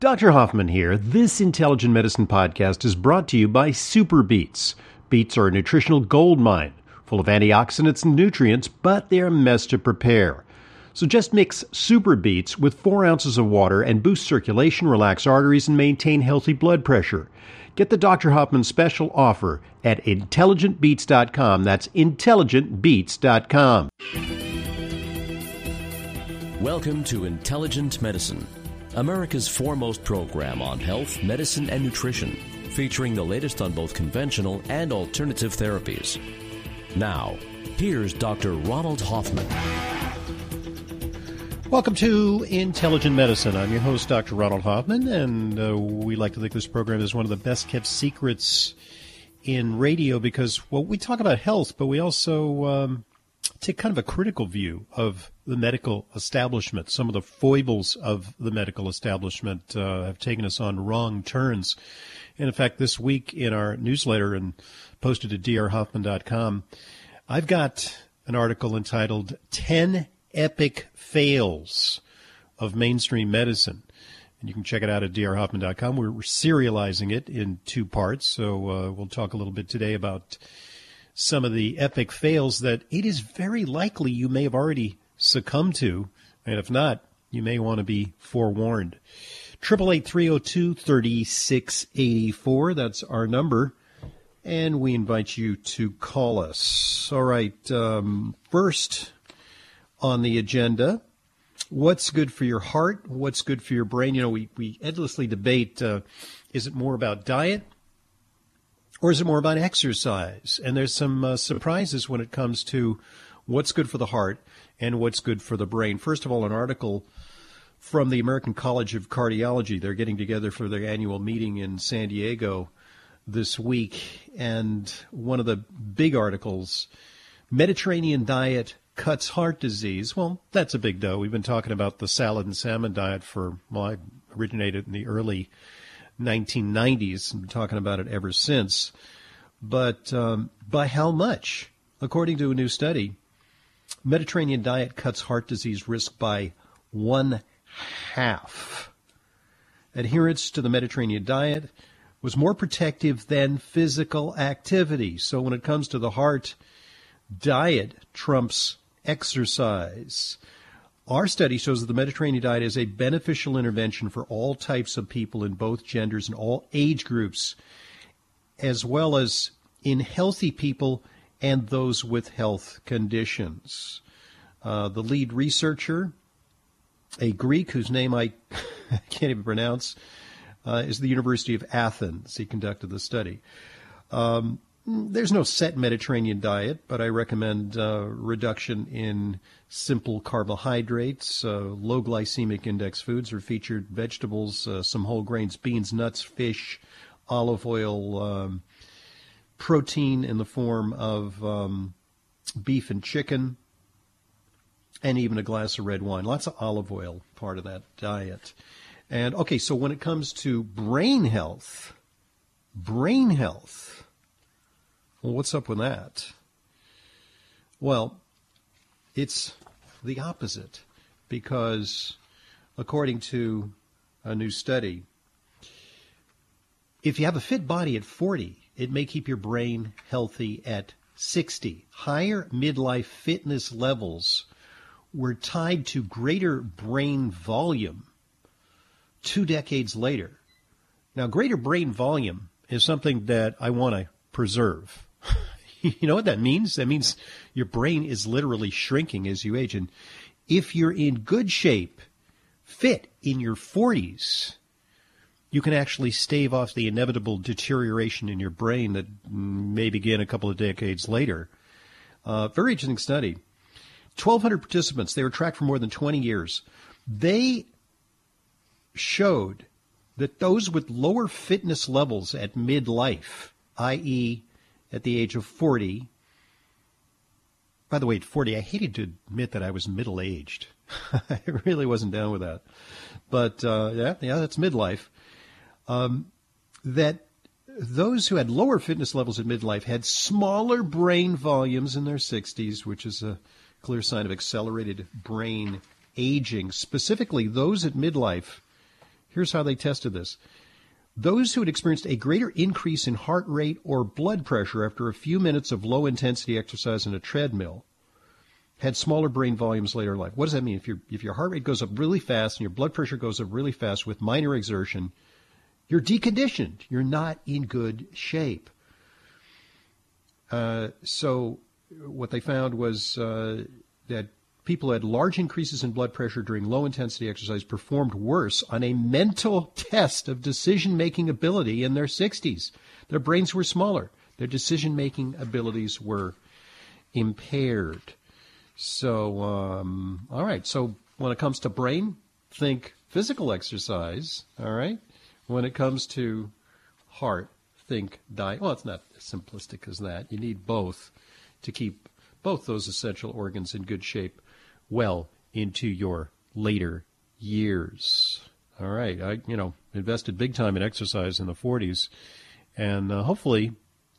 Dr. Hoffman here. This Intelligent Medicine podcast is brought to you by Super Beets. Beets are a nutritional gold mine, full of antioxidants and nutrients, but they're a mess to prepare. So just mix Super Beets with 4 ounces of water and boost circulation, relax arteries, and maintain healthy blood pressure. Get the Dr. Hoffman special offer at intelligentbeats.com. That's intelligentbeats.com. Welcome to Intelligent Medicine, America's foremost program on health, medicine, and nutrition, featuring the latest on both conventional and alternative therapies. Now, here's Dr. Ronald Hoffman. Welcome to Intelligent Medicine. I'm your host, Dr. Ronald Hoffman, and we like to think this program is one of the best-kept secrets in radio because, well, we talk about health, but we also take kind of a critical view of the medical establishment. Some of the foibles of the medical establishment have taken us on wrong turns. And in fact, this week in our newsletter and posted at drhoffman.com, I've got an article entitled 10 Epic Fails of Mainstream Medicine. And you can check it out at drhoffman.com. We're serializing it in 2 parts, so we'll talk a little bit today about some of the epic fails that it is very likely you may have already succumbed to, and if not, you may want to be forewarned. 888-302-3684, that's our number, and we invite you to call us. All right, first on the agenda, what's good for your heart, what's good for your brain? You know, we endlessly debate, is it more about diet or is it more about exercise? And there's some surprises when it comes to what's good for the heart and what's good for the brain. First of all, an article from the American College of Cardiology. They're getting together for their annual meeting in San Diego this week. And one of the big articles, Mediterranean diet cuts heart disease. Well, that's a big dough. We've been talking about the salad and salmon diet I originated in the early 1990s, and been talking about it ever since. But by how much? According to a new study, Mediterranean diet cuts heart disease risk by 1/2. Adherence to the Mediterranean diet was more protective than physical activity. So when it comes to the heart, diet trumps exercise. Our study shows that the Mediterranean diet is a beneficial intervention for all types of people in both genders and all age groups, as well as in healthy people and those with health conditions. The lead researcher, a Greek whose name I can't even pronounce, is the University of Athens. He conducted the study. There's no set Mediterranean diet, but I recommend reduction in simple carbohydrates. Low glycemic index foods are featured: vegetables, some whole grains, beans, nuts, fish, olive oil, protein in the form of beef and chicken, and even a glass of red wine. Lots of olive oil, part of that diet. And okay, so when it comes to brain health, well, what's up with that? Well, it's the opposite, because according to a new study, if you have a fit body at 40, it may keep your brain healthy at 60. Higher midlife fitness levels were tied to greater brain volume 2 decades later. Now, greater brain volume is something that I want to preserve. You know what that means? That means your brain is literally shrinking as you age. And if you're in good shape, fit in your 40s, you can actually stave off the inevitable deterioration in your brain that may begin a couple of decades later. Very interesting study. 1,200 participants, they were tracked for more than 20 years. They showed that those with lower fitness levels at midlife, i.e., at the age of 40. By the way, at 40, I hated to admit that I was middle-aged. I really wasn't down with that. But, yeah, that's midlife. That those who had lower fitness levels at midlife had smaller brain volumes in their 60s, which is a clear sign of accelerated brain aging. Specifically, those at midlife Here's how they tested this. Those who had experienced a greater increase in heart rate or blood pressure after a few minutes of low-intensity exercise in a treadmill had smaller brain volumes later in life. What does that mean? If your heart rate goes up really fast and your blood pressure goes up really fast with minor exertion, you're deconditioned. You're not in good shape. So what they found was that people who had large increases in blood pressure during low-intensity exercise performed worse on a mental test of decision-making ability in their 60s. Their brains were smaller. Their decision-making abilities were impaired. So, all right. So when it comes to brain, think physical exercise, all right? When it comes to heart, think diet. Well, it's not as simplistic as that. You need both to keep both those essential organs in good shape well into your later years. All right. I, invested big time in exercise in the 40s, and hopefully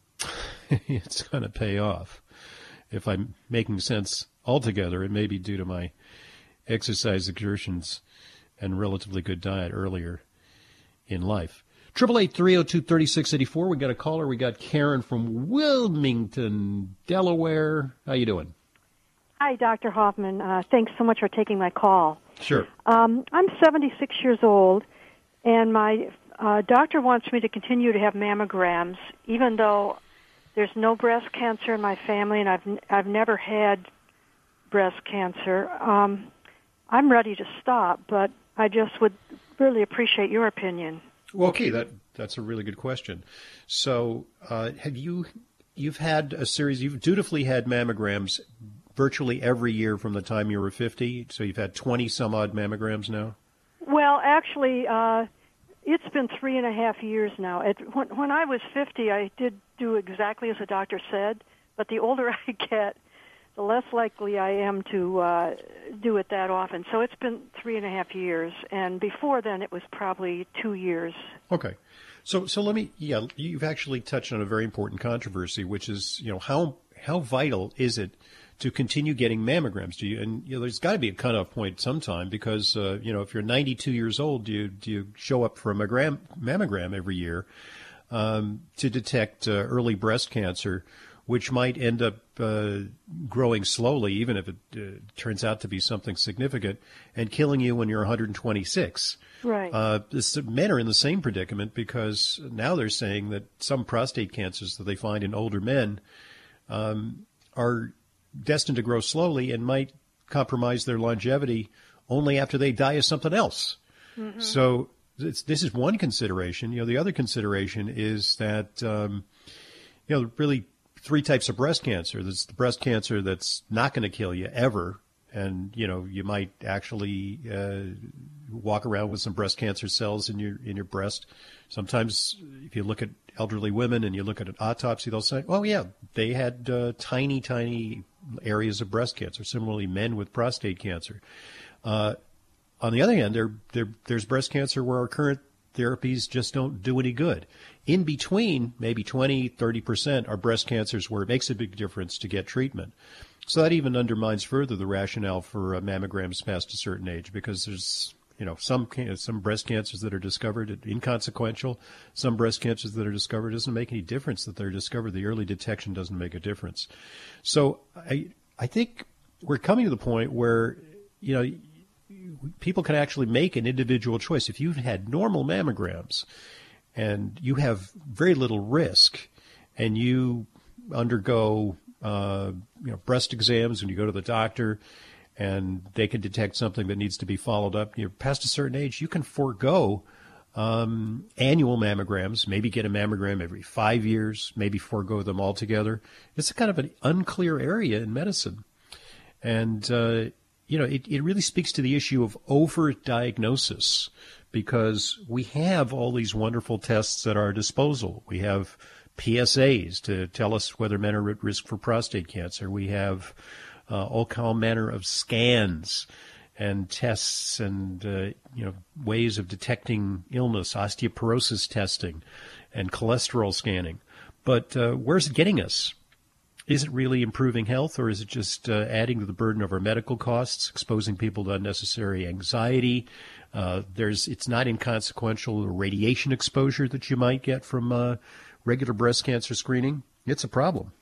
it's going to pay off. If I'm making sense altogether, it may be due to my exercise exertions and relatively good diet earlier in life. 888-302-3684. We got a caller. We got Karen from Wilmington, Delaware. How you doing? Hi, Dr. Hoffman. Thanks so much for taking my call. Sure. I'm 76 years old, and my doctor wants me to continue to have mammograms, even though there's no breast cancer in my family, and I've never had breast cancer. I'm ready to stop, but I just would really appreciate your opinion. Well, okay, that's a really good question. So, you've had a series, you've dutifully had mammograms virtually every year from the time you were 50, so you've had 20 some odd mammograms now? Well, actually, it's been 3.5 years now. When I was 50, I did do exactly as the doctor said, but the older I get, the less likely I am to do it that often. So it's been 3.5 years, and before then it was probably 2 years. Okay. So let me, you've actually touched on a very important controversy, which is, how vital is it to continue getting mammograms? There's got to be a cutoff point sometime because, if you're 92 years old, do you show up for a mammogram every year to detect early breast cancer, which might end up growing slowly, even if it turns out to be something significant, and killing you when you're 126. Right. Men are in the same predicament because now they're saying that some prostate cancers that they find in older men are destined to grow slowly and might compromise their longevity only after they die of something else. Mm-hmm. So this is one consideration. The other consideration is that, really three types of breast cancer. There's the breast cancer that's not going to kill you ever. And, you might actually walk around with some breast cancer cells in your breast. Sometimes if you look at elderly women and you look at an autopsy, they'll say, oh, yeah, they had tiny, tiny areas of breast cancer. Similarly, men with prostate cancer. On the other hand, there's breast cancer where our current therapies just don't do any good. In between, maybe 20, 30% are breast cancers where it makes a big difference to get treatment. So that even undermines further the rationale for mammograms past a certain age, because there's, some breast cancers that are discovered inconsequential. Some breast cancers that are discovered doesn't make any difference that they're discovered. The early detection doesn't make a difference. So I think we're coming to the point where, people can actually make an individual choice. If you've had normal mammograms and you have very little risk and you undergo breast exams when you go to the doctor and they can detect something that needs to be followed up, you're past a certain age, you can forego annual mammograms, maybe get a mammogram every 5 years, maybe forego them altogether. It's a kind of an unclear area in medicine. And, it really speaks to the issue of overdiagnosis, because we have all these wonderful tests at our disposal. We have PSAs to tell us whether men are at risk for prostate cancer. We have all manner of scans and tests and, ways of detecting illness, osteoporosis testing and cholesterol scanning. But where's it getting us? is it really improving health, or is it just adding to the burden of our medical costs, exposing people to unnecessary anxiety? It's not inconsequential radiation exposure that you might get from regular breast cancer screening. It's a problem.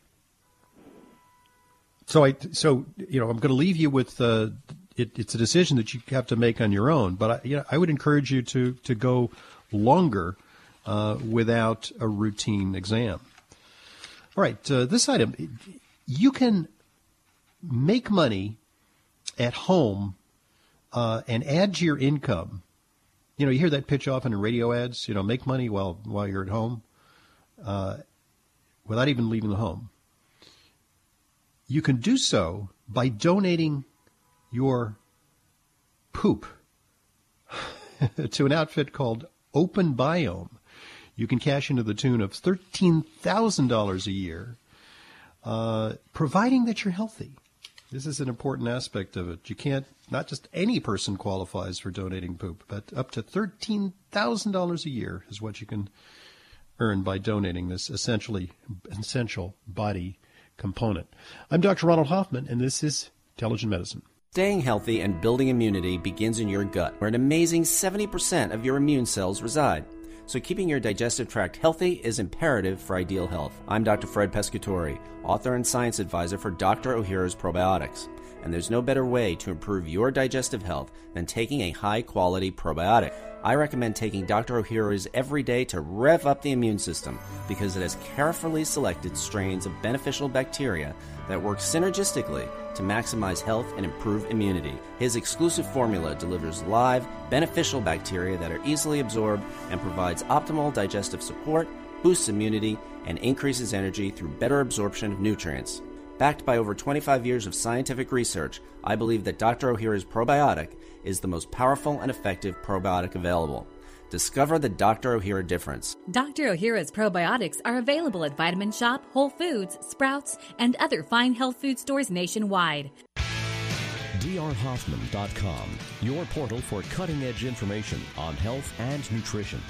So I'm going to leave you with it's a decision that you have to make on your own. But I would encourage you to go longer without a routine exam. All right, this item, you can make money at home and add to your income. You hear that pitch often in radio ads, make money while you're at home without even leaving the home. You can do so by donating your poop to an outfit called Open Biome. You can cash into the tune of $13,000 a year, providing that you're healthy. This is an important aspect of it. You can't, not just any person qualifies for donating poop, but up to $13,000 a year is what you can earn by donating this essential body component. I'm Dr. Ronald Hoffman, and this is Intelligent Medicine. Staying healthy and building immunity begins in your gut, where an amazing 70% of your immune cells reside. So keeping your digestive tract healthy is imperative for ideal health. I'm Dr. Fred Pescatori, author and science advisor for Dr. Ohhira's Probiotics. And there's no better way to improve your digestive health than taking a high-quality probiotic. I recommend taking Dr. Ohhira's every day to rev up the immune system because it has carefully selected strains of beneficial bacteria that work synergistically to maximize health and improve immunity. His exclusive formula delivers live, beneficial bacteria that are easily absorbed and provides optimal digestive support, boosts immunity, and increases energy through better absorption of nutrients. Backed by over 25 years of scientific research, I believe that Dr. Ohhira's probiotic is the most powerful and effective probiotic available. Discover the Dr. Ohhira difference. Dr. Ohhira's probiotics are available at Vitamin Shop, Whole Foods, Sprouts, and other fine health food stores nationwide. drhoffman.com, your portal for cutting-edge information on health and nutrition.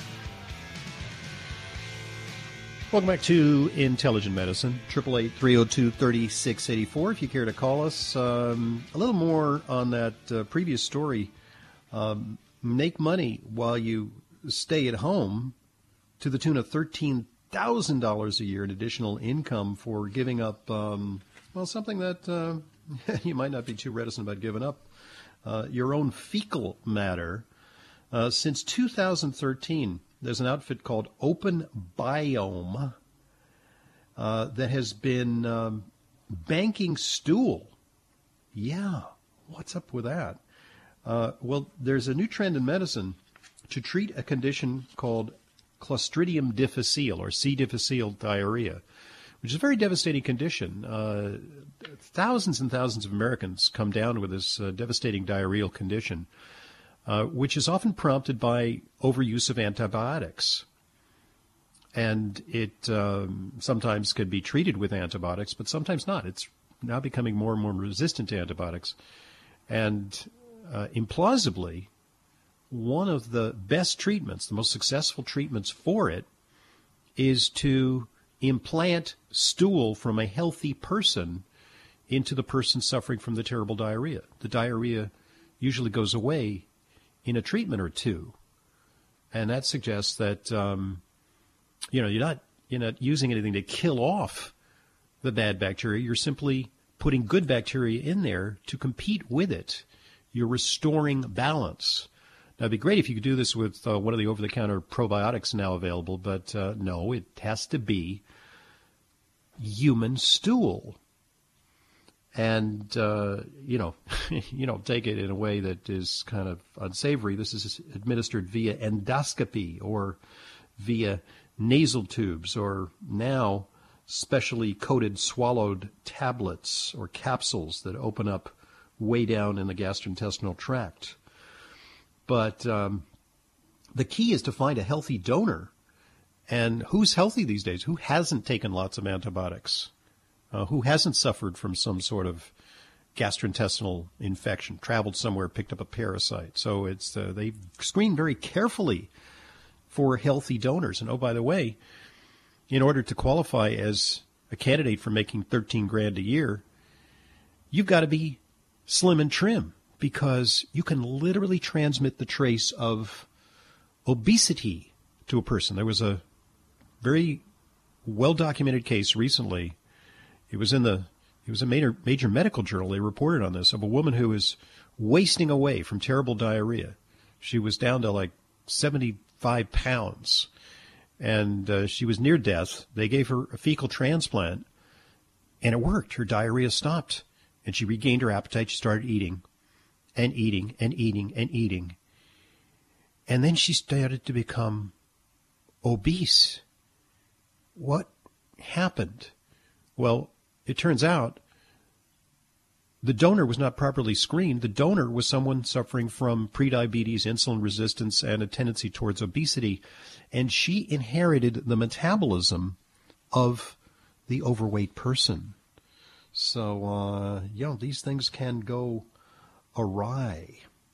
Welcome back to Intelligent Medicine, 888-302-3684. If you care to call us, a little more on that previous story. Make money while you stay at home to the tune of $13,000 a year in additional income for giving up, something that you might not be too reticent about giving up, your own fecal matter. Since 2013, there's an outfit called Open Biome that has been banking stool. Yeah, what's up with that? Well, there's a new trend in medicine to treat a condition called Clostridium difficile or C. difficile diarrhea, which is a very devastating condition. Thousands and thousands of Americans come down with this devastating diarrheal condition, which is often prompted by overuse of antibiotics. And it sometimes can be treated with antibiotics, but sometimes not. It's now becoming more and more resistant to antibiotics. And implausibly, one of the best treatments, the most successful treatments for it, is to implant stool from a healthy person into the person suffering from the terrible diarrhea. The diarrhea usually goes away in a treatment or two, and that suggests that you're not using anything to kill off the bad bacteria. You're simply putting good bacteria in there to compete with it. You're restoring balance. Now, it'd be great if you could do this with one of the over-the-counter probiotics now available, but no, it has to be human stool. And, you don't take it in a way that is kind of unsavory. This is administered via endoscopy or via nasal tubes or now specially coated swallowed tablets or capsules that open up way down in the gastrointestinal tract. But the key is to find a healthy donor. And who's healthy these days? Who hasn't taken lots of antibiotics? Who hasn't suffered from some sort of gastrointestinal infection, traveled somewhere, picked up a parasite? So it's they screen very carefully for healthy donors. And oh, by the way, in order to qualify as a candidate for making $13,000 a year, you've got to be slim and trim, because you can literally transmit the trace of obesity to a person. There was a very well-documented case recently. It was a major medical journal. They reported on this, of a woman who was wasting away from terrible diarrhea. She was down to like 75 pounds, and she was near death. They gave her a fecal transplant, and it worked. Her diarrhea stopped, and she regained her appetite. She started eating and eating and eating and eating. And then she started to become obese. What happened? Well, it turns out the donor was not properly screened. The donor was someone suffering from prediabetes, insulin resistance, and a tendency towards obesity. And she inherited the metabolism of the overweight person. So, these things can go awry.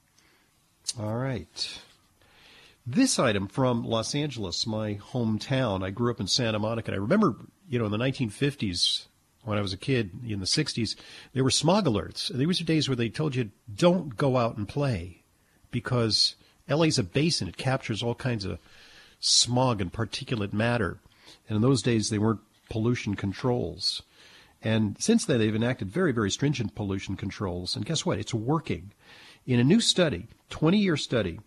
All right. This item from Los Angeles, my hometown. I grew up in Santa Monica. And I remember, in the 1950s, when I was a kid, in the 60s, there were smog alerts. There was days where they told you, don't go out and play, because LA's a basin. It captures all kinds of smog and particulate matter. And in those days, they weren't pollution controls. And since then, they've enacted very, very stringent pollution controls. And guess what? It's working. In a new study, 20-year study,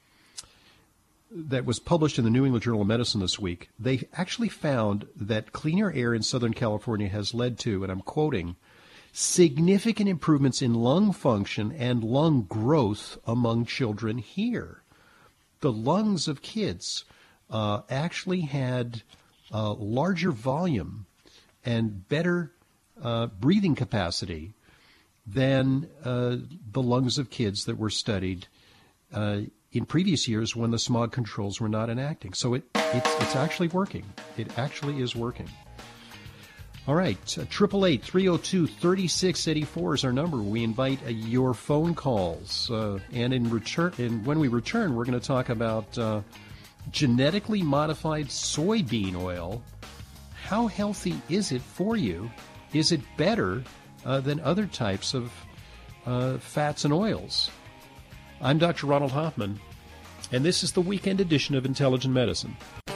that was published in the New England Journal of Medicine this week, they actually found that cleaner air in Southern California has led to, and I'm quoting, significant improvements in lung function and lung growth among children here. The lungs of kids actually had larger volume and better breathing capacity than the lungs of kids that were studied in previous years when the smog controls were not enacting. So it's actually working. It actually is working. All right, 888-302-3684 is our number. We invite your phone calls. And when we return, we're going to talk about genetically modified soybean oil. How healthy is it for you? Is it better than other types of fats and oils? I'm Dr. Ronald Hoffman, and this is the weekend edition of Intelligent Medicine.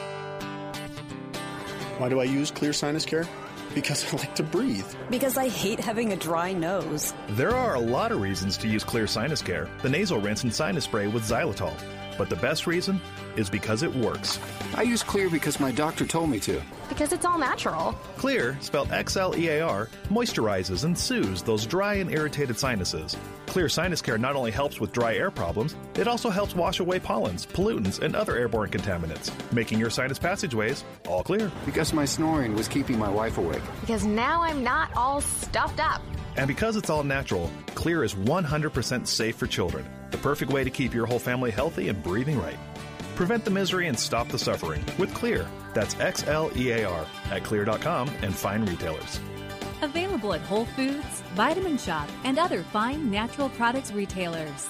Why do I use Clear Sinus Care? Because I like to breathe. Because I hate having a dry nose. There are a lot of reasons to use Clear Sinus Care, the nasal rinse and sinus spray with xylitol. But the best reason is because it works. I use Clear because my doctor told me to. Because it's all natural. Clear, spelled Xlear, moisturizes and soothes those dry and irritated sinuses. Clear Sinus Care not only helps with dry air problems, it also helps wash away pollens, pollutants, and other airborne contaminants, making your sinus passageways all clear. Because my snoring was keeping my wife awake. Because now I'm not all stuffed up. And because it's all natural, Clear is 100% safe for children. The perfect way to keep your whole family healthy and breathing right. Prevent the misery and stop the suffering with Clear. That's Xlear at Clear.com and fine retailers. Available at Whole Foods, Vitamin Shop, and other fine natural products retailers.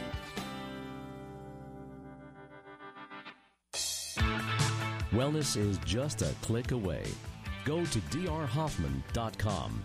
Wellness is just a click away. Go to drhoffman.com.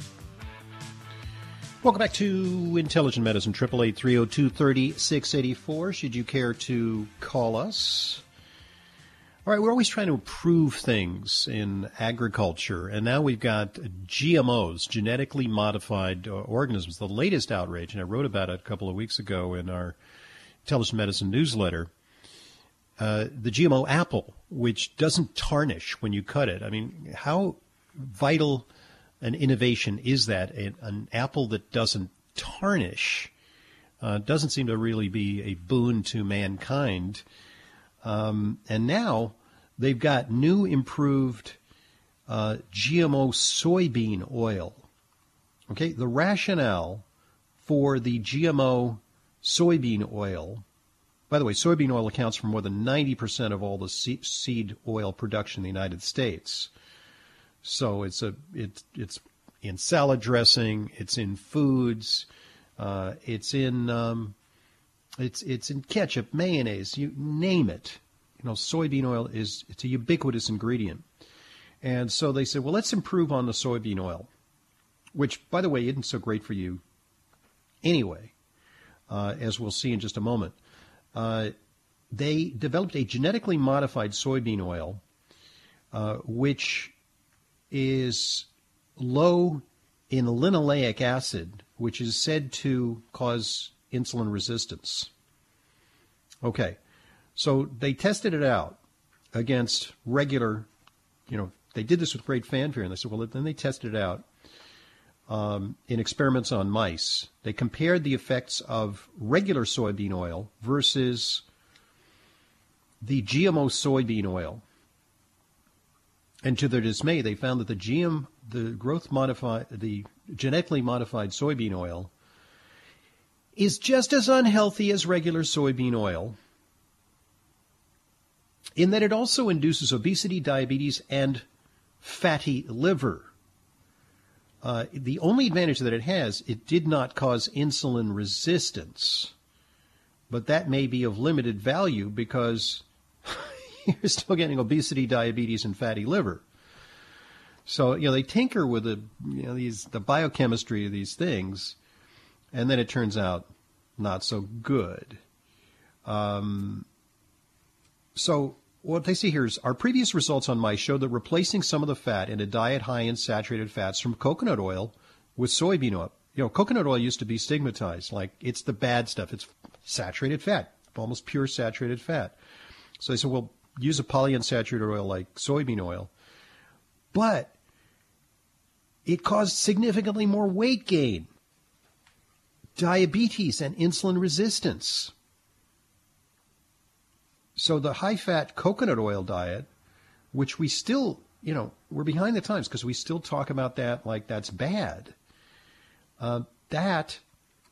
Welcome back to Intelligent Medicine, 888-302-3684, should you care to call us. All right, we're always trying to improve things in agriculture, and now we've got GMOs, genetically modified organisms, the latest outrage, and I wrote about it a couple of weeks ago in our Intelligent Medicine newsletter. The GMO apple, which doesn't tarnish when you cut it. I mean, how vital an innovation is that? An apple that doesn't tarnish doesn't seem to really be a boon to mankind. And now they've got new improved GMO soybean oil. Okay, the rationale for the GMO soybean oil, by the way, soybean oil accounts for more than 90% of all the seed oil production in the United States. So it's in salad dressing, it's in foods, it's in ketchup, mayonnaise, you name it. You know, soybean oil it's a ubiquitous ingredient. And so they said, well, let's improve on the soybean oil, which, by the way, isn't so great for you anyway, as we'll see in just a moment. They developed a genetically modified soybean oil, which is low in linoleic acid, which is said to cause insulin resistance. Okay, so they tested it out against regular, they did this with great fanfare, and they said, well, then they tested it out in experiments on mice. They compared the effects of regular soybean oil versus the GMO soybean oil. And to their dismay, they found that the genetically modified soybean oil is just as unhealthy as regular soybean oil, in that it also induces obesity, diabetes, and fatty liver. The only advantage that it has, it did not cause insulin resistance. But that may be of limited value because you're still getting obesity, diabetes, and fatty liver. So, they tinker with the biochemistry of these things, and then it turns out not so good. So what they see here is our previous results on mice showed that replacing some of the fat in a diet high in saturated fats from coconut oil with soybean oil. Coconut oil used to be stigmatized, like it's the bad stuff. It's saturated fat, almost pure saturated fat. So they said, well, use a polyunsaturated oil like soybean oil. But it caused significantly more weight gain, diabetes, and insulin resistance. So the high-fat coconut oil diet, which we still, we're behind the times because we still talk about that like that's bad, that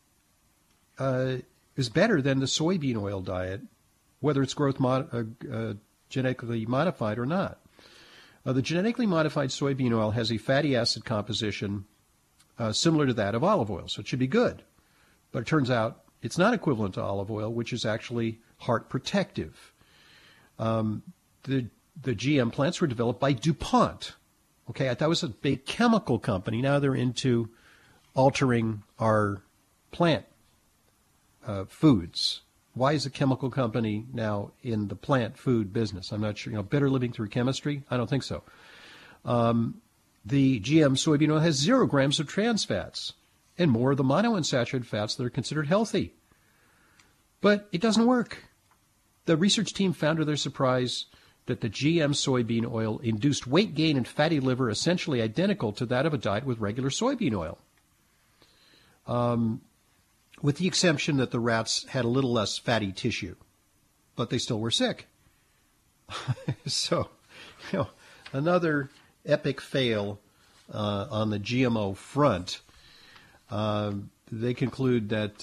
is better than the soybean oil diet, whether it's genetically modified or not. The genetically modified soybean oil has a fatty acid composition similar to that of olive oil, so it should be good. But it turns out it's not equivalent to olive oil, which is actually heart protective. The GM plants were developed by DuPont. Okay, that was a big chemical company. Now they're into altering our plant foods. Why is a chemical company now in the plant food business? I'm not sure. Better living through chemistry? I don't think so. The GM soybean oil has 0 grams of trans fats and more of the monounsaturated fats that are considered healthy. But it doesn't work. The research team found to their surprise that the GM soybean oil induced weight gain and fatty liver essentially identical to that of a diet with regular soybean oil. With the exception that the rats had a little less fatty tissue, but they still were sick. So, another epic fail on the GMO front. They conclude that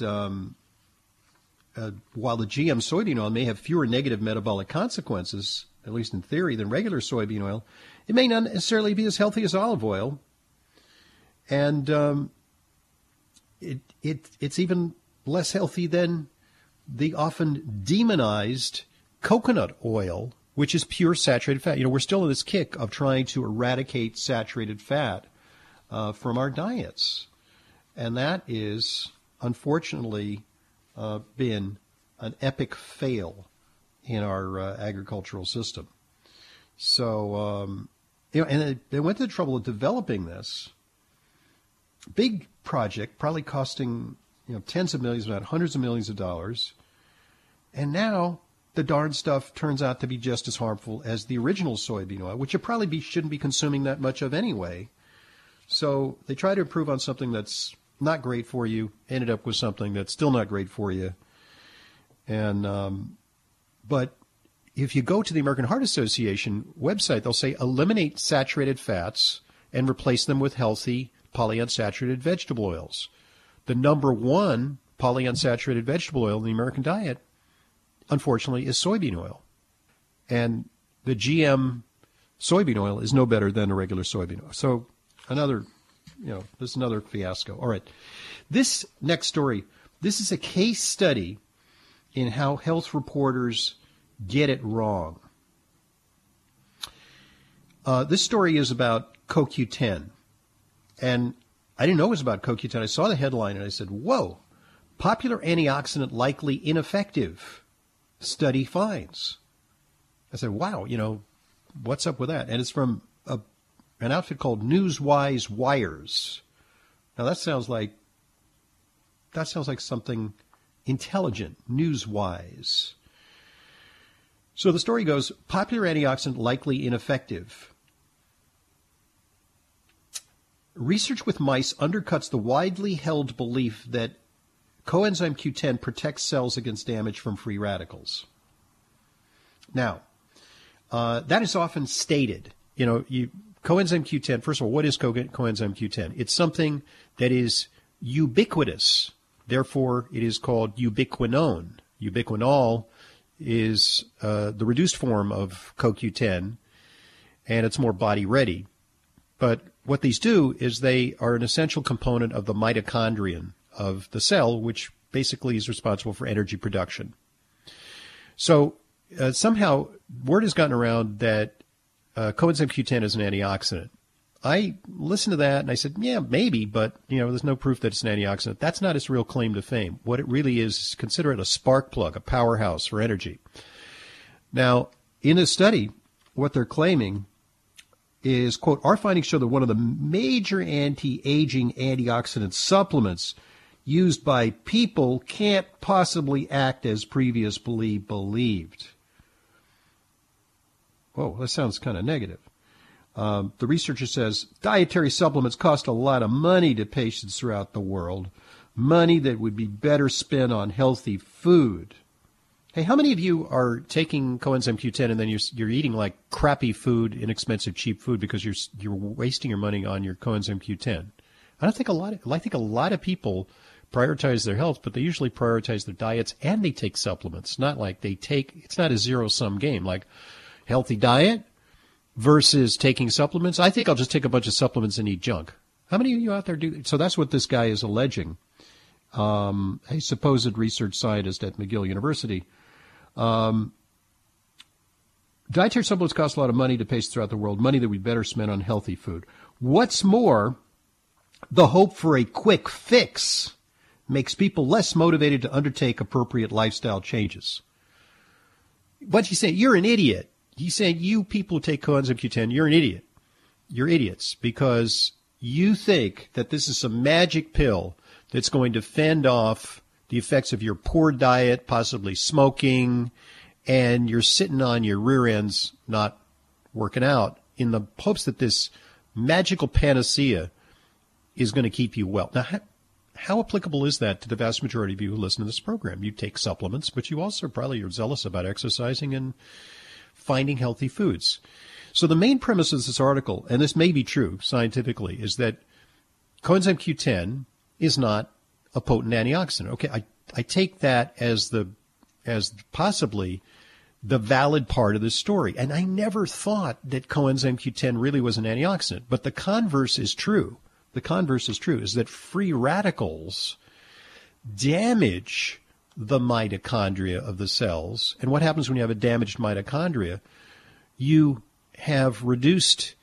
while the GM soybean oil may have fewer negative metabolic consequences, at least in theory, than regular soybean oil, it may not necessarily be as healthy as olive oil. And it's even less healthy than the often demonized coconut oil, which is pure saturated fat. We're still in this kick of trying to eradicate saturated fat from our diets. And that is, unfortunately, been an epic fail in our agricultural system. So, and they went to the trouble of developing this big project, probably costing tens of millions, if not hundreds of millions of dollars. And now the darn stuff turns out to be just as harmful as the original soybean oil, which you probably shouldn't be consuming that much of anyway. So they try to improve on something that's not great for you, ended up with something that's still not great for you. And but if you go to the American Heart Association website, they'll say eliminate saturated fats and replace them with healthy polyunsaturated vegetable oils. The number one polyunsaturated vegetable oil in the American diet, unfortunately, is soybean oil. And the GM soybean oil is no better than a regular soybean oil. So another, this is another fiasco. All right. This next story, this is a case study in how health reporters get it wrong. This story is about CoQ10. And I didn't know it was about CoQ10. I saw the headline and I said, whoa, popular antioxidant likely ineffective, study finds. I said, wow, what's up with that? And it's from an outfit called Newswise Wires. Now that sounds like something intelligent, Newswise. So the story goes, popular antioxidant likely ineffective. Research with mice undercuts the widely held belief that coenzyme Q10 protects cells against damage from free radicals. Now, that is often stated. Coenzyme Q10, first of all, what is coenzyme Q10? It's something that is ubiquitous. Therefore, it is called ubiquinone. Ubiquinol is the reduced form of CoQ10, and it's more body-ready. But what these do is they are an essential component of the mitochondrion of the cell, which basically is responsible for energy production. So somehow word has gotten around that coenzyme Q10 is an antioxidant. I listened to that and I said, yeah, maybe, but there's no proof that it's an antioxidant. That's not its real claim to fame. What it really is, consider it a spark plug, a powerhouse for energy. Now, in this study, what they're claiming is, quote, our findings show that one of the major anti-aging antioxidant supplements used by people can't possibly act as previously believed. Whoa, that sounds kind of negative. The researcher says dietary supplements cost a lot of money to patients throughout the world, money that would be better spent on healthy food. Hey, how many of you are taking coenzyme Q10 and then you're eating like crappy food, inexpensive, cheap food because you're wasting your money on your coenzyme Q10? I think a lot of people prioritize their health, but they usually prioritize their diets and they take supplements. Not like it's not a zero-sum game. Like healthy diet versus taking supplements. I think I'll just take a bunch of supplements and eat junk. How many of you out there do? So that's what this guy is alleging. A supposed research scientist at McGill University. Dietary supplements cost a lot of money to patients throughout the world, money that we better spend on healthy food. What's more, the hope for a quick fix makes people less motivated to undertake appropriate lifestyle changes. What's he saying? You're an idiot. He's saying you people who take coenzyme Q10, you're an idiot. You're idiots because you think that this is some magic pill that's going to fend off the effects of your poor diet, possibly smoking, and you're sitting on your rear ends not working out in the hopes that this magical panacea is going to keep you well. Now, how applicable is that to the vast majority of you who listen to this program? You take supplements, but you also probably are zealous about exercising and finding healthy foods. So the main premise of this article, and this may be true scientifically, is that coenzyme Q10 is not a potent antioxidant. Okay, I take that as possibly the valid part of this story. And I never thought that coenzyme Q10 really was an antioxidant. But the converse is true. The converse is true, is that free radicals damage the mitochondria of the cells. And what happens when you have a damaged mitochondria? You have reduced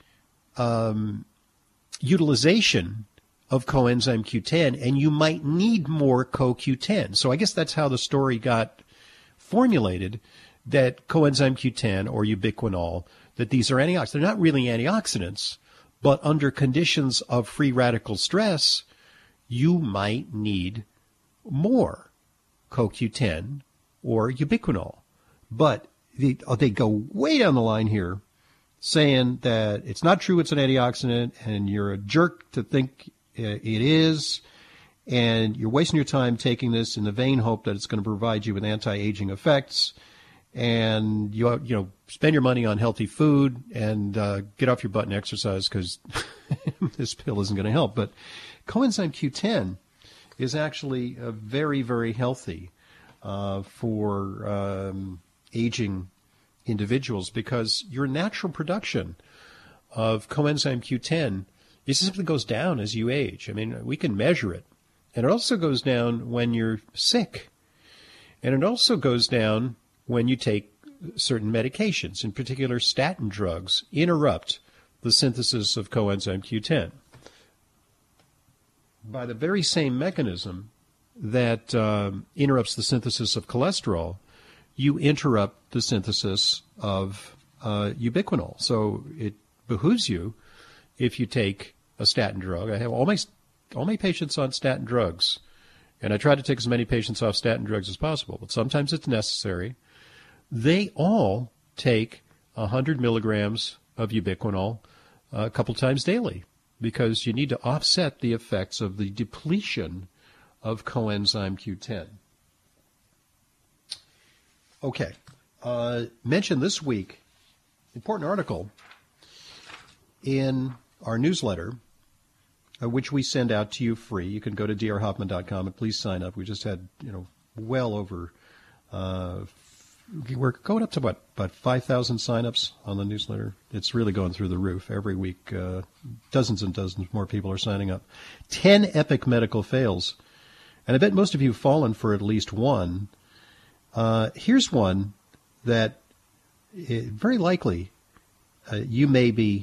utilization of coenzyme Q10, and you might need more CoQ10. So I guess that's how the story got formulated, that coenzyme Q10 or ubiquinol, that these are antioxidants. They're not really antioxidants, but under conditions of free radical stress, you might need more CoQ10 or ubiquinol. But they go way down the line here saying that it's not true it's an antioxidant and you're a jerk to think it is, and you're wasting your time taking this in the vain hope that it's going to provide you with anti-aging effects, and you spend your money on healthy food and get off your butt and exercise because this pill isn't going to help. But coenzyme Q10 is actually very, very healthy for aging individuals, because your natural production of coenzyme Q10 it simply goes down as you age. I mean, we can measure it. And it also goes down when you're sick. And it also goes down when you take certain medications. In particular, statin drugs interrupt the synthesis of coenzyme Q10. By the very same mechanism that interrupts the synthesis of cholesterol, you interrupt the synthesis of ubiquinol. So it behooves you, if you take a statin drug. I have all my patients on statin drugs, and I try to take as many patients off statin drugs as possible, but sometimes it's necessary. They all take 100 milligrams of ubiquinol a couple times daily, because you need to offset the effects of the depletion of coenzyme Q10. Okay. Mentioned this week, important article in our newsletter, which we send out to you free. You can go to drhoffman.com and please sign up. We just had, well over, we're going up to about 5,000 signups on the newsletter. It's really going through the roof. Every week, dozens and dozens more people are signing up. 10 epic medical fails. And I bet most of you have fallen for at least one. Here's one that very likely you may be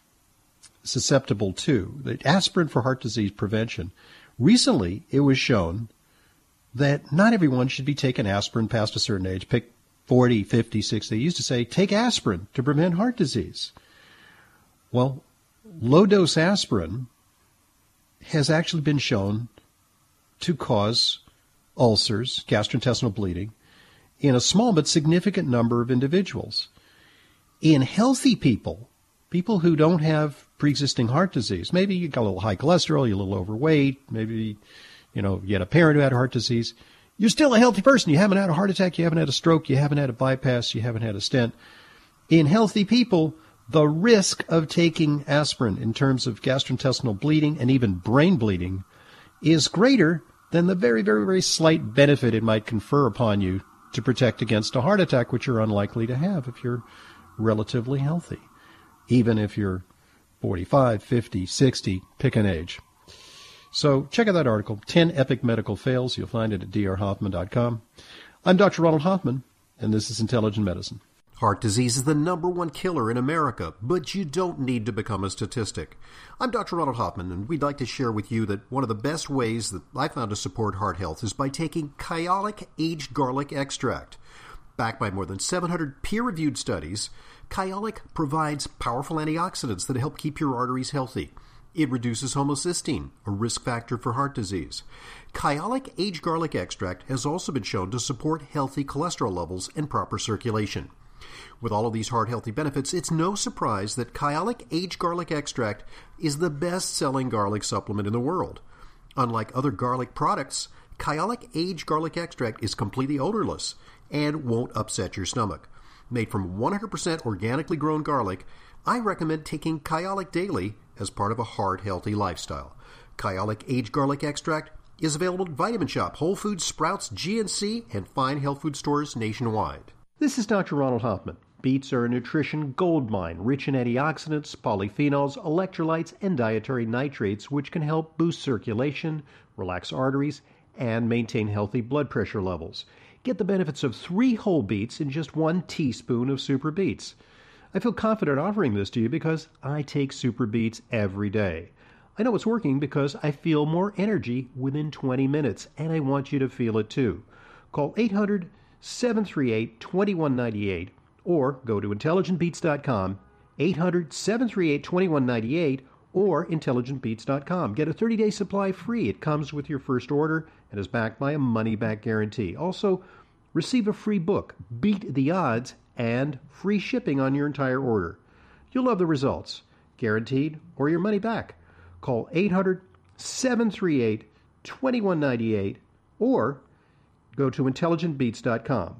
susceptible to. The aspirin for heart disease prevention. Recently, it was shown that not everyone should be taking aspirin past a certain age. Pick 40, 50, 60. They used to say, take aspirin to prevent heart disease. Well, low-dose aspirin has actually been shown to cause ulcers, gastrointestinal bleeding, in a small but significant number of individuals. In healthy people, people who don't have pre-existing heart disease, maybe you got a little high cholesterol, you're a little overweight, maybe, you had a parent who had heart disease, you're still a healthy person. You haven't had a heart attack, you haven't had a stroke, you haven't had a bypass, you haven't had a stent. In healthy people, the risk of taking aspirin in terms of gastrointestinal bleeding and even brain bleeding is greater than the very, very, very slight benefit it might confer upon you to protect against a heart attack, which you're unlikely to have if you're relatively healthy, even if you're 45, 50, 60, pick an age. So check out that article, 10 Epic Medical Fails. You'll find it at drhoffman.com. I'm Dr. Ronald Hoffman, and this is Intelligent Medicine. Heart disease is the #1 killer in America, but you don't need to become a statistic. I'm Dr. Ronald Hoffman, and we'd like to share with you that one of the best ways that I found to support heart health is by taking Kyolic Aged Garlic Extract. Backed by more than 700 peer-reviewed studies, Kyolic provides powerful antioxidants that help keep your arteries healthy. It reduces homocysteine, a risk factor for heart disease. Kyolic Aged Garlic Extract has also been shown to support healthy cholesterol levels and proper circulation. With all of these heart-healthy benefits, it's no surprise that Kyolic Aged Garlic Extract is the best-selling garlic supplement in the world. Unlike other garlic products, Kyolic Aged Garlic Extract is completely odorless and won't upset your stomach. Made from 100% organically grown garlic, I recommend taking Kyolic daily as part of a heart-healthy lifestyle. Kyolic Aged Garlic Extract is available at Vitamin Shop, Whole Foods, Sprouts, GNC, and fine health food stores nationwide. This is Dr. Ronald Hoffman. Beets are a nutrition goldmine, rich in antioxidants, polyphenols, electrolytes, and dietary nitrates, which can help boost circulation, relax arteries, and maintain healthy blood pressure levels. Get the benefits of 3 whole beets in just 1 teaspoon of Super Beets. I feel confident offering this to you because I take Super Beets every day. I know it's working because I feel more energy within 20 minutes, and I want you to feel it too. Call 800-738-2198 or go to intelligentbeats.com, 800-738-2198 or intelligentbeats.com. Get a 30-day supply free. It comes with your first order and is backed by a money-back guarantee. Also, receive a free book, Beat the Odds, and free shipping on your entire order. You'll love the results, guaranteed, or your money back. Call 800-738-2198 or go to intelligentbeats.com.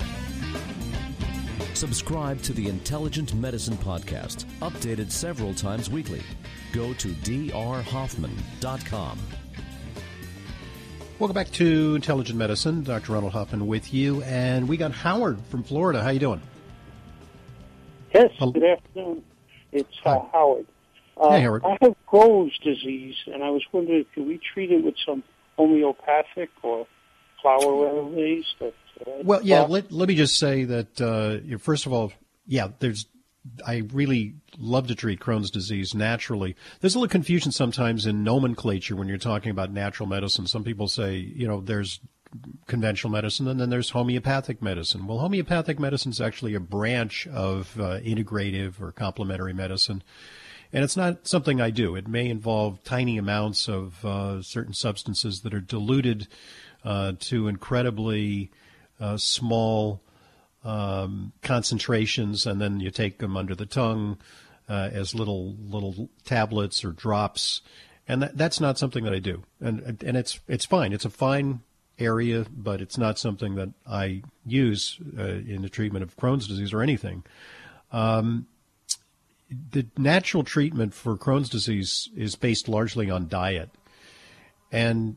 Subscribe to the Intelligent Medicine Podcast, updated several times weekly. Go to drhoffman.com. Welcome back to Intelligent Medicine. Dr. Ronald Hoffman with you, and we got Howard from Florida. How you doing? Yes, good afternoon. It's Howard. Hey, Howard. I have Crohn's disease, and I was wondering, can we treat it with some homeopathic or flower remedies? Well, yeah, let me just say that, first of all, there's I really love to treat Crohn's disease naturally. There's a little confusion sometimes in nomenclature when you're talking about natural medicine. Some people say, there's conventional medicine and then there's homeopathic medicine. Well, homeopathic medicine is actually a branch of integrative or complementary medicine. And it's not something I do. It may involve tiny amounts of certain substances that are diluted to incredibly small concentrations, and then you take them under the tongue as little tablets or drops. And that's not something that I do. And it's fine. It's a fine area, but it's not something that I use in the treatment of Crohn's disease or anything. The natural treatment for Crohn's disease is based largely on diet. And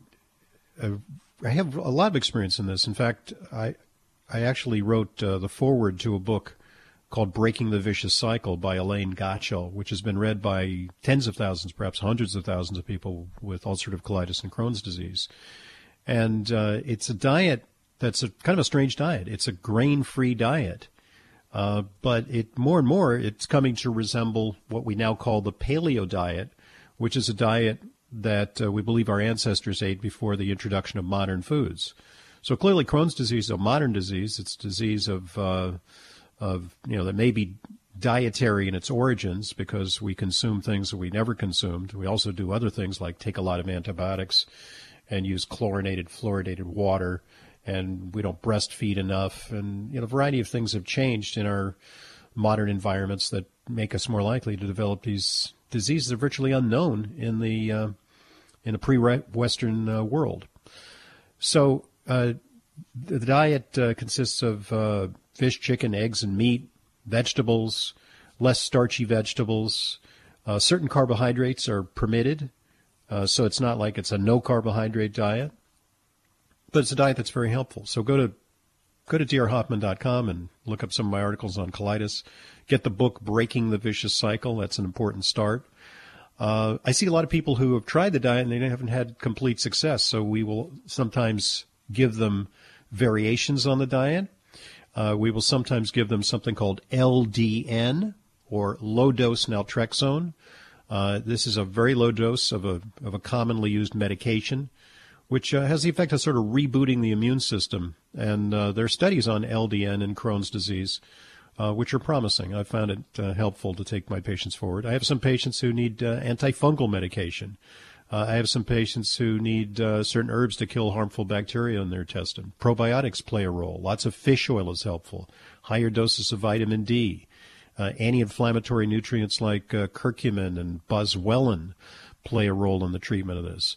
I have a lot of experience in this. In fact, I actually wrote the foreword to a book called Breaking the Vicious Cycle by Elaine Gottschall, which has been read by tens of thousands, perhaps hundreds of thousands of people with ulcerative colitis and Crohn's disease. And it's a diet that's kind of a strange diet. It's a grain-free diet. But more and more, it's coming to resemble what we now call the paleo diet, which is a diet that we believe our ancestors ate before the introduction of modern foods. So clearly, Crohn's disease is a modern disease. It's a disease that may be dietary in its origins because we consume things that we never consumed. We also do other things like take a lot of antibiotics and use chlorinated, fluoridated water. And we don't breastfeed enough, and a variety of things have changed in our modern environments that make us more likely to develop these diseases that are virtually unknown in the pre-Western world. So the diet consists of fish, chicken, eggs, and meat, vegetables, less starchy vegetables. Certain carbohydrates are permitted, so it's not like it's a no-carbohydrate diet. But it's a diet that's very helpful. So go to drhoffman.com and look up some of my articles on colitis. Get the book Breaking the Vicious Cycle. That's an important start. I see a lot of people who have tried the diet and they haven't had complete success. So we will sometimes give them variations on the diet. We will sometimes give them something called LDN, or low-dose naltrexone. This is a very low dose of a commonly used medication, which has the effect of sort of rebooting the immune system. And there are studies on LDN and Crohn's disease, which are promising. I found it helpful to take my patients forward. I have some patients who need antifungal medication. I have some patients who need certain herbs to kill harmful bacteria in their intestine. Probiotics play a role. Lots of fish oil is helpful. Higher doses of vitamin D. Anti-inflammatory nutrients like curcumin and boswellia play a role in the treatment of this.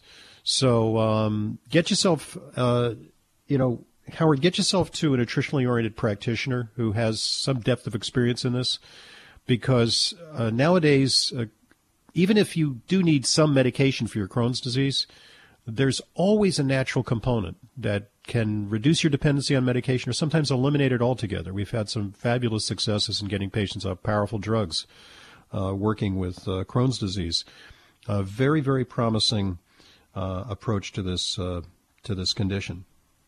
So get yourself, Howard, get yourself to a nutritionally oriented practitioner who has some depth of experience in this, because nowadays, even if you do need some medication for your Crohn's disease, there's always a natural component that can reduce your dependency on medication or sometimes eliminate it altogether. We've had some fabulous successes in getting patients off powerful drugs working with Crohn's disease. Very, very promising approach to this condition.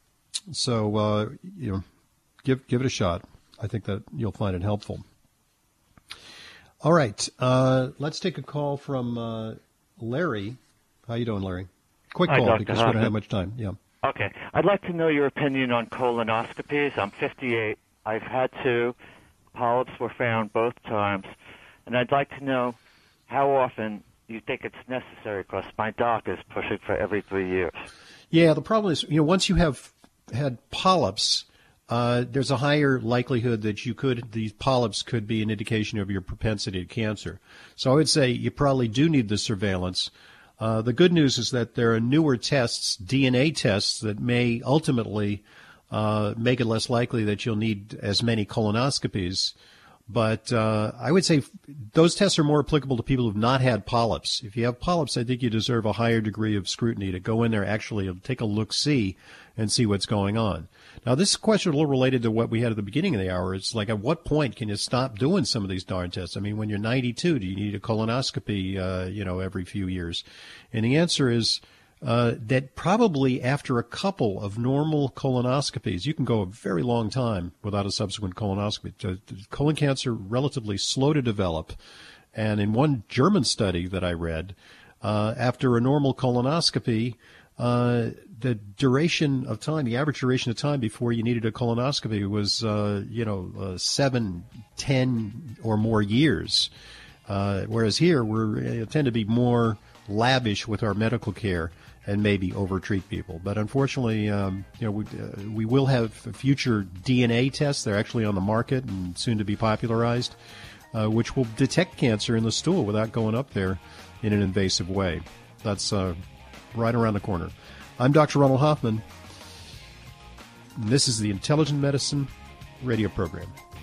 So give it a shot. I think that you'll find it helpful. All right, let's take a call from Larry. How you doing, Larry? Quick call. Hi, because we don't have much time. Yeah. Okay, I'd like to know your opinion on colonoscopies. I'm 58. I've had 2. Polyps were found both times, and I'd like to know how often you think it's necessary, because my doc is pushing for every 3 years. Yeah, the problem is, once you have had polyps, there's a higher likelihood that these polyps could be an indication of your propensity to cancer. So I would say you probably do need the surveillance. The good news is that there are newer tests, DNA tests, that may ultimately make it less likely that you'll need as many colonoscopies. But I would say those tests are more applicable to people who've not had polyps. If you have polyps, I think you deserve a higher degree of scrutiny to go in there, actually take a look-see and see what's going on. Now, this question is a little related to what we had at the beginning of the hour. It's like, at what point can you stop doing some of these darn tests? I mean, when you're 92, do you need a colonoscopy, every few years? And the answer is, that probably after a couple of normal colonoscopies, you can go a very long time without a subsequent colonoscopy. Colon cancer relatively slow to develop. And in one German study that I read, after a normal colonoscopy, the duration of time, the average duration of time before you needed a colonoscopy was, 7, 10 or more years. Whereas here, we tend to be more lavish with our medical care and maybe overtreat people. But unfortunately, we will have future DNA tests. They're actually on the market and soon to be popularized, which will detect cancer in the stool without going up there in an invasive way. That's right around the corner. I'm Dr. Ronald Hoffman. This is the Intelligent Medicine radio program.